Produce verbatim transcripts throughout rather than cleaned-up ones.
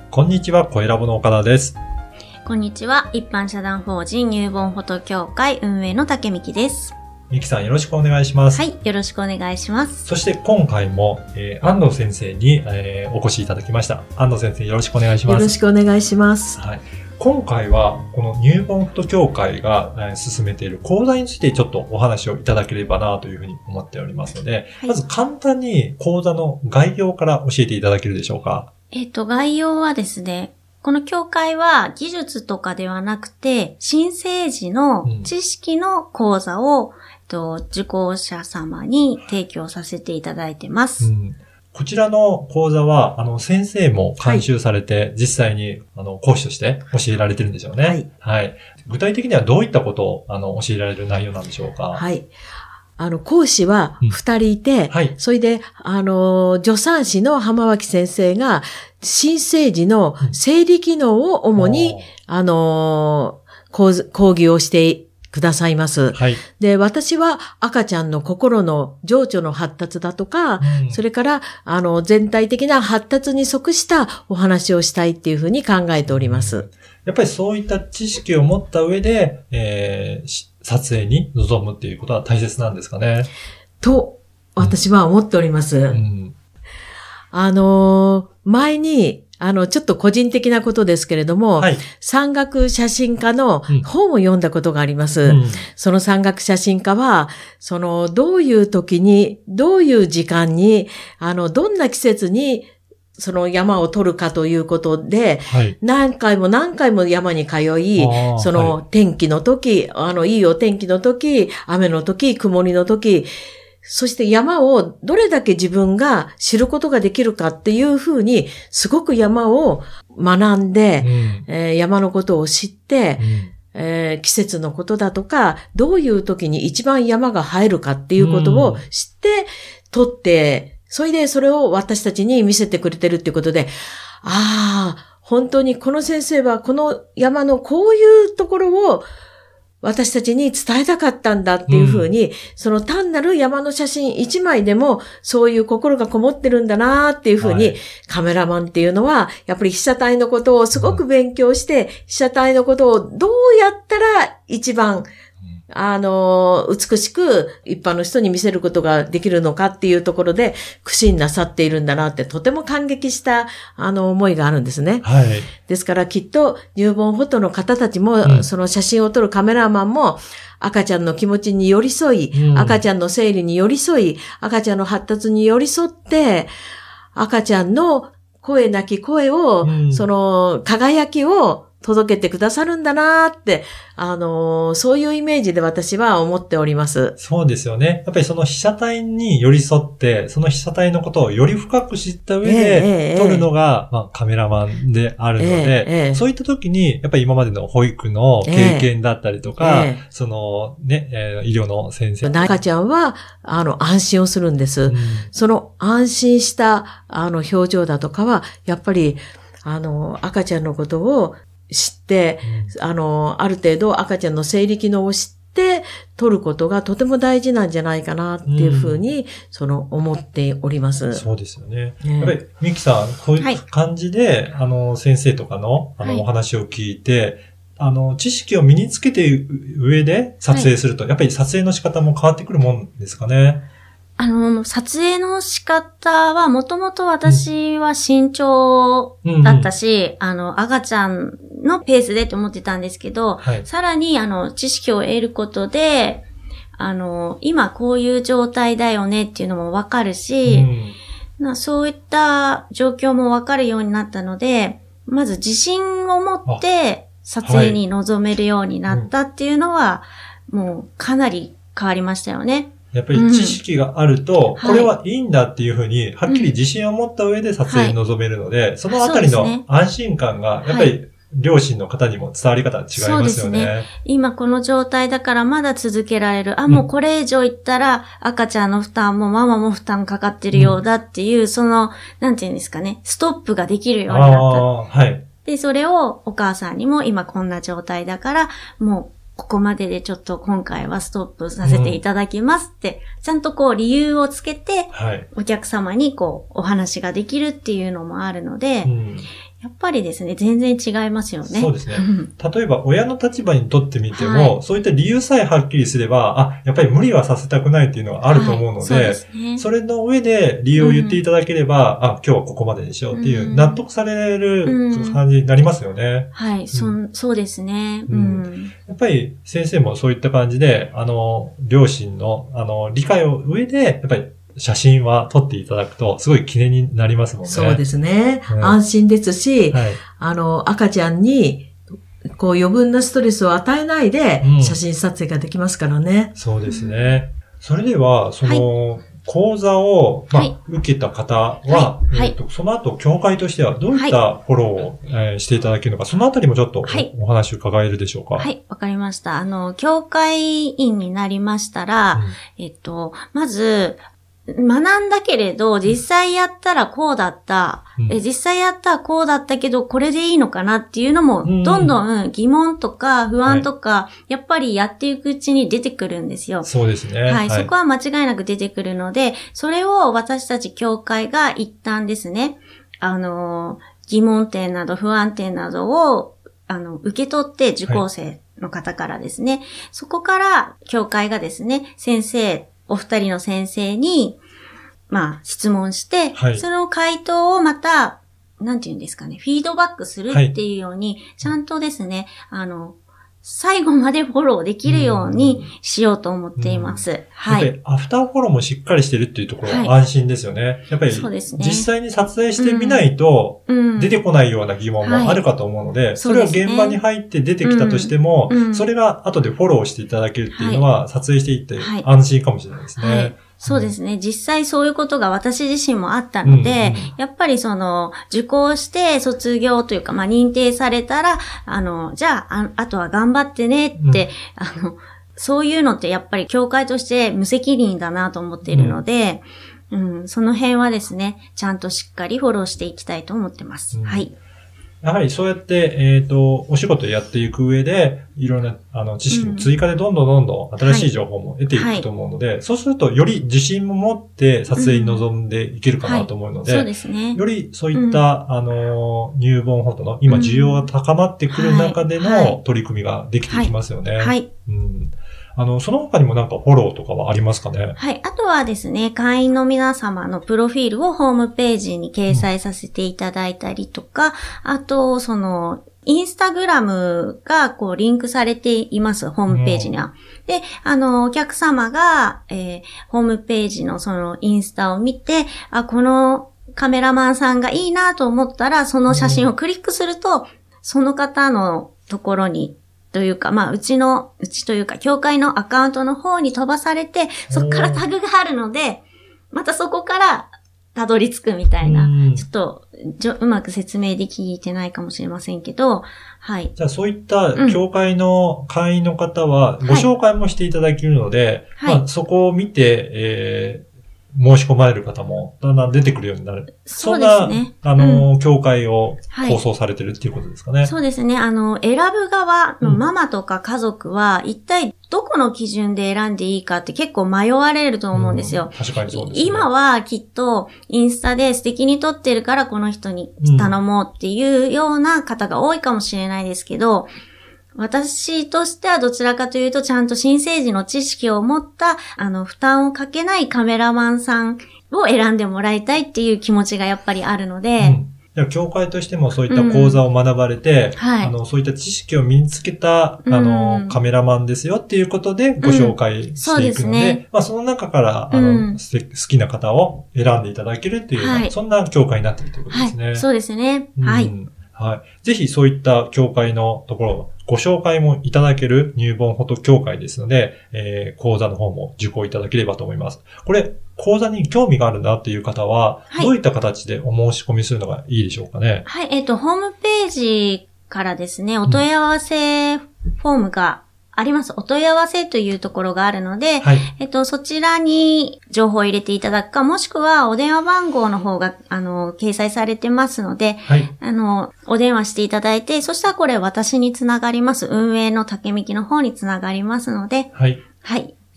こんにちは、声ラボの岡田です。 こんにちは、一般社団法人ニューボーンフォト協会運営の竹美希です。 美希さん、よろしくお願いします。 はい、よろしくお願いします。 そして今回も、えー、安藤先生に、えー、お越しいただきました。安藤先生、よろしくお願いします。 よろしくお願いします。 はい。今回は、このニューボーンフォト協会が、えー、進めている講座についてちょっとお話をいただければなというふうに思っておりますので、はい、まず簡単に講座の概要から教えていただけるでしょうか。 えっと、概要はですね、この協会は技術とかではなくて、新生児の知識の講座を、うん、えっと、受講者様に提供させていただいてます。うん、 こちらの講座は、あの、先生も監修されて、はい、実際に、あの、講師として教えられてるんでしょうね。はい。はい。具体的にはどういったことを、あの、教えられる内容なんでしょうか。 はい。あの、講師は二人いて、うん、はい。それで、あの、助産師の浜脇先生が、新生児の生理機能を主に、うん、あの、講義をしてくださいます。はい。で、私は赤ちゃんの心の情緒の発達だとか、うん、それから、あの、全体的な発達に即したお話をしたいっていうふうに考えております。うん、 やっぱりそういった知識を持った上で、えー、撮影に臨むっていうことは大切なんですかね。 と、私は思っております。うん、あの、前に、あの、ちょっと個人的なことですけれども、はい、山岳写真家の本を読んだことがあります。うん、その山岳写真家は、その、どういう時に、どういう時間に、あの、どんな季節に、その山を撮るかということで、はい、何回も何回も山に通い、その天気の時、はい、あの、いいお天気の時、雨の時、曇りの時、そして山をどれだけ自分が知ることができるかっていうふうに、すごく山を学んで、うんえー、山のことを知って、うんえー、季節のことだとか、どういう時に一番山が生えるかっていうことを知って、撮って、それでそれを私たちに見せてくれてるっていうことで、ああ、本当にこの先生はこの山のこういうところを私たちに伝えたかったんだっていうふうに、うん、その単なる山の写真一枚でもそういう心がこもってるんだなっていうふうに、はい、カメラマンっていうのはやっぱり被写体のことをすごく勉強して、うん、被写体のことをどうやったら一番あの、美しく一般の人に見せることができるのかっていうところで苦心なさっているんだなってとても感激したあの思いがあるんですね。はい。ですからきっとニューボーンフォトの方たちも、うん、その写真を撮るカメラマンも赤ちゃんの気持ちに寄り添い、うん、赤ちゃんの生理に寄り添い、赤ちゃんの発達に寄り添って、赤ちゃんの声なき声を、うん、その輝きを届けてくださるんだなーって、あのー、そういうイメージで私は思っております。 そうですよね。やっぱりその被写体に寄り添って、その被写体のことをより深く知った上で、撮るのが、まあ、カメラマンであるので、えーえー、そういった時に、やっぱり今までの保育の経験だったりとか、えー、そのね、えー、医療の先生。 赤ちゃんは、あの、安心をするんです。うん、その安心した、あの、表情だとかは、やっぱり、あの、赤ちゃんのことを、知って、うん、あの、ある程度赤ちゃんの生理機能を知って取ることがとても大事なんじゃないかなっていうふうに、うん、その、思っております。 そうですよね。ねやっぱり、ミキさん、こういう感じで、はい、あの、先生とかの、あの、はい、お話を聞いて、あの、知識を身につけて上で撮影すると、はい、やっぱり撮影の仕方も変わってくるもんですかね。 あの、撮影の仕方は、もともと私は慎重だったし、うんうん、あの、赤ちゃんのペースでと思ってたんですけど、はい、さらに、あの、知識を得ることで、あの、今こういう状態だよねっていうのもわかるし、うん、そういった状況もわかるようになったので、まず自信を持って撮影に臨めるようになったっていうのは、はい、もうかなり変わりましたよね。 やっぱり知識があると、これはいいんだっていうふうに、はっきり自信を持った上で撮影に臨めるので、そのあたりの安心感が、やっぱり両親の方にも伝わり方違いますよね。そうですね。 今この状態だからまだ続けられる。あ、もうこれ以上いったら赤ちゃんの負担もママも負担かかってるようだっていう、その、なんていうんですかね、ストップができるようになった。はい。で、それをお母さんにも今こんな状態だから、もう、ここまででちょっと今回はストップさせていただきますって、うん、ちゃんとこう理由をつけて、はい、お客様にこうお話ができるっていうのもあるので、うん、 やっぱりですね、全然違いますよね。 そうですね。例えば、親の立場にとってみても、はい、そういった理由さえはっきりすれば、あ、やっぱり無理はさせたくないっていうのがあると思うので、はい、そうですね、それの上で理由を言っていただければ、うん、あ、今日はここまでにしようっていう、納得される感じになりますよね。うん、 はい、うん、そ、そうですね、 うん。うん。やっぱり先生もそういった感じで、あの、両親の、あの、理解を上で、やっぱり、写真は撮っていただくと、すごい記念になりますもんね。 そうですね。うん、安心ですし、はい、あの、赤ちゃんに、こう余分なストレスを与えないで、写真撮影ができますからね。 うん、そうですね。それでは、その、はい、講座を、まあ、はい、受けた方は、はい、えーと、その後、協会としてはどういったフォローを、はい、えー、していただけるのか、そのあたりもちょっとお、はい、お話を伺えるでしょうか。 はい、わかりました。あの、協会員になりましたら、うん、えっと、まず、学んだけれど、実際やったらこうだった、うん、え。実際やったらこうだったけど、これでいいのかなっていうのも、どんどん疑問とか不安とか、はい、やっぱりやっていくうちに出てくるんですよ。 そうですね。 はい。はい、そこは間違いなく出てくるので、それを私たち協会が一旦ですね、あの、疑問点など不安点などを、あの、受け取って受講生の方からですね、はい、そこから協会がですね、先生、お二人の先生に、まあ、質問して、はい、その回答をまた、なんて言うんですかね、フィードバックするっていうように、はい、ちゃんとですね、あの、最後までフォローできるようにしようと思っています。はい。 やっぱりアフターフォローもしっかりしてるっていうところは安心ですよね。はい、やっぱり、そうですね、実際に撮影してみないと、出てこないような疑問もあるかと思うので、うんうん、それは現場に入って出てきたとしても、うんうん、それが後でフォローしていただけるっていうのは、はい、撮影していって安心かもしれないですね。はいはい、 そうですね。実際そういうことが私自身もあったので、うんうん、やっぱりその、受講して卒業というか、まあ認定されたら、あの、じゃあ、あ, あとは頑張ってねって、うん、あの、そういうのってやっぱり協会として無責任だなと思っているので、うん、うん、その辺はですね、ちゃんとしっかりフォローしていきたいと思ってます。うん、はい。 やはりそうやって、えっと、お仕事やっていく上で、いろんな、あの、知識も追加でどんどんどんどん新しい情報も得ていくと思うので、はいはい、そうすると、より自信も持って撮影に臨んでいけるかなと思うので、うんはい、そうですね。よりそういった、うん、あの、入門フォトの、今需要が高まってくる中での取り組みができていきますよね。はい。はい、うんあの、その他にもなんかフォローとかはありますかね？ はい。あとはですね、会員の皆様のプロフィールをホームページに掲載させていただいたりとか、うん、あと、その、インスタグラムがこうリンクされています、ホームページには。うん、で、あの、お客様が、えー、ホームページのそのインスタを見て、あ、このカメラマンさんがいいなと思ったら、その写真をクリックすると、うん、その方のところに、というか、まあ、うちの、うちというか、協会のアカウントの方に飛ばされて、そこからタグがあるので、またそこからたどり着くみたいな、ちょっとじょ、うまく説明できてないかもしれませんけど、はい。 じゃあ、そういった協会の会員の方は、ご紹介もしていただけるので、はい、まあ、そこを見て、えー申し込まれる方もだんだん出てくるようになる。そうですね。そんな、あの、うん、協会を構想されてるっていうことですかね。 はい、そうですね。あの、選ぶ側のママとか家族は、一体どこの基準で選んでいいかって結構迷われると思うんですよ。うん、 確かにそうですね。 今はきっとインスタで素敵に撮ってるからこの人に頼もうっていうような方が多いかもしれないですけど、私としてはどちらかというとちゃんと新生児の知識を持った、あの、負担をかけないカメラマンさんを選んでもらいたいっていう気持ちがやっぱりあるので、 うん、協会としてもそういった講座を学ばれて、うんはい、あの、そういった知識を身につけた、あの、うん、カメラマンですよっていうことでご紹介していくので、うん、そうですね。まあ、その中から、あの、うん、好きな方を選んでいただけるっていう、はい、そんな協会になっているということですね。 はい、そうですね。うん、はい。 はい。ぜひそういった協会のところ、ご紹介もいただける入門フォト協会ですので、えー、講座の方も受講いただければと思います。これ、講座に興味があるなっていう方は、はい、どういった形でお申し込みするのがいいでしょうかね？ はい、えっと、ホームページからですね、お問い合わせフォームがあります。お問い合わせというところがあるので、はい、えっと、そちらに情報を入れていただくか、もしくはお電話番号の方が、あの、掲載されてますので、はい、あの、お電話していただいて、そしたらこれ私につながります。運営の竹幹の方につながりますので、はい。はい。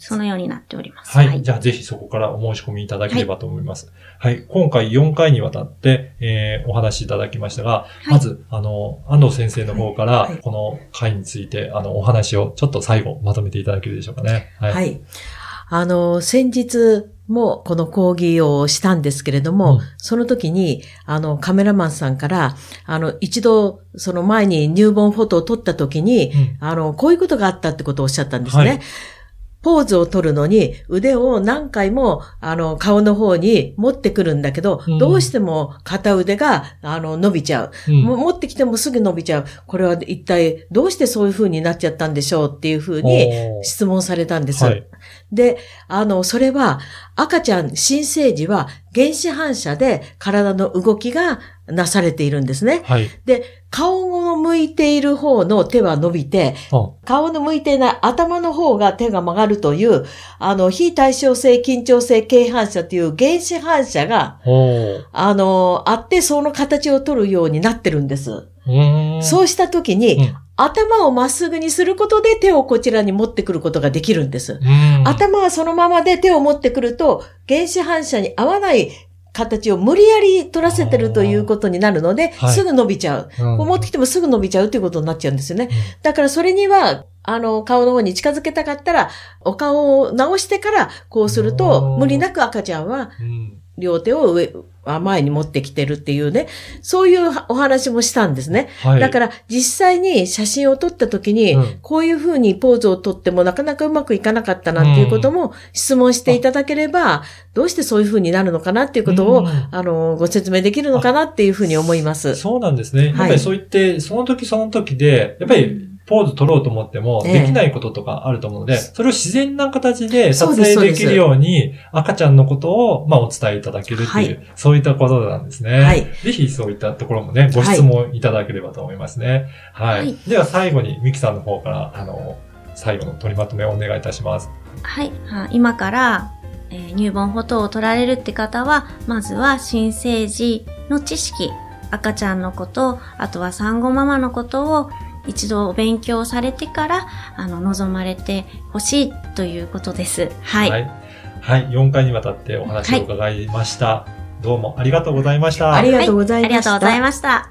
そのようになっております。 はい。はい、じゃあぜひそこからお申し込みいただければと思います。はい。はい、今回よんかいにわたって、えー、お話しいただきましたが、はい、まず、あの、安藤先生の方から、この回について、あの、お話をちょっと最後まとめていただけるでしょうかね。はい。はい、 あの、先日もこの講義をしたんですけれども、うん、その時に、あの、カメラマンさんから、あの、一度、その前に入門フォトを撮った時に、うん、あの、こういうことがあったってことをおっしゃったんですね。はい、ポーズを取るのに腕を何回もあの顔の方に持ってくるんだけど、うん、どうしても片腕があの伸びちゃう、うん、持ってきてもすぐ伸びちゃう。これは一体どうしてそういう風になっちゃったんでしょうっていう風に質問されたんです。はい、で、あの、それは赤ちゃん新生児は原始反射で体の動きがなされているんですね。はい、で、顔の向いている方の手は伸びて、顔の向いていない頭の方が手が曲がるという、あの、非対称性、緊張性、軽反射という原始反射が、あの、あって、その形を取るようになってるんです。そうしたときに、うん、頭をまっすぐにすることで手をこちらに持ってくることができるんです。頭はそのままで手を持ってくると、原始反射に合わない形を無理やり取らせてるということになるので、はい、すぐ伸びちゃう、うん。こう持ってきてもすぐ伸びちゃうということになっちゃうんですよね。うん、だからそれには、あの、顔の方に近づけたかったら、お顔を直してからこうすると、無理なく赤ちゃんは、両手を上、前に持ってきてるっていうね、そういうお話もしたんですね。はい、だから実際に写真を撮った時に、うん、こういう風にポーズを撮ってもなかなかうまくいかなかったなんていうことも質問していただければ、うん、どうしてそういう風になるのかなっていうことを、うん、あの、ご説明できるのかなっていう風に思います。 そうなんですね。やっぱりそう言って、その時その時で、やっぱり、ポーズ取ろうと思ってもできないこととかあると思うので、ええ、それを自然な形で撮影できるように赤ちゃんのことをまあお伝えいただけるっていう、はい、そういったことなんですね。はい、ぜひそういったところもね、ご質問いただければと思いますね。はい。はい、では最後にミキさんの方からあの最後の取りまとめをお願いいたします。 はい。今から、えー、入門フォトを撮られるって方は、まずは新生児の知識、赤ちゃんのこと、あとは産後ママのことを一度お勉強されてから、あの、望まれてほしいということです。はい。はい。 はい。よんかいにわたってお話を伺いました。はい、どうもありがとうございました。 ありがとうございました。 はい、ありがとうございました。